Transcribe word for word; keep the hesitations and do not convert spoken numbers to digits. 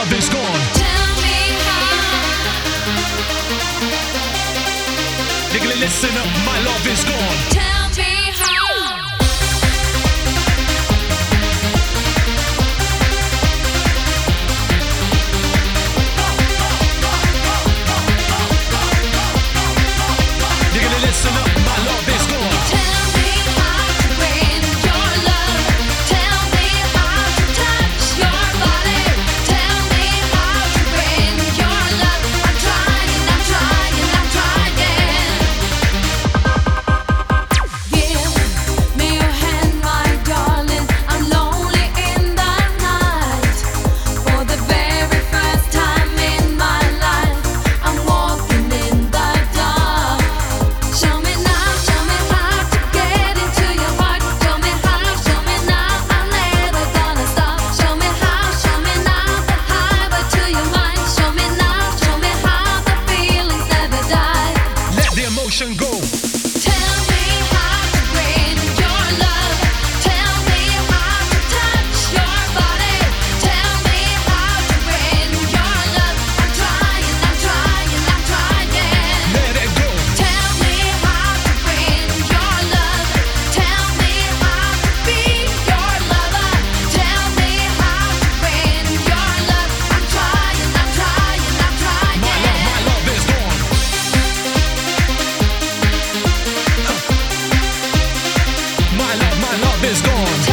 love is gone. Tell me how. Nigga, listen up, my love is gone. Tell me how. Nigga, listen up, my love is gone. Tell me how to win your love. Tell me how to touch your body. Tell me how to win your love. I'm trying, I'm trying, I'm trying. Give me your hand, my darling. I'm lonely in the night. For the very first time in my life, I'm walking in the dark. Show me now, show me how to get into your heart. Show me how, show me now, I'm never gonna stop. Show me how, show me now, the highway to your mind. Show me now, show me how the feelings never die. Let the emotion go. Tell me how to win your love. Tell me how to touch your body. Tell me how to win your love. I'm trying, I'm trying, I'm trying. Let it go. Tell me how to win your love. Tell me how to be your lover. Tell me how to win your love. I'm trying, I'm trying, I'm trying. My love, my love is gone. My love, my love is gone.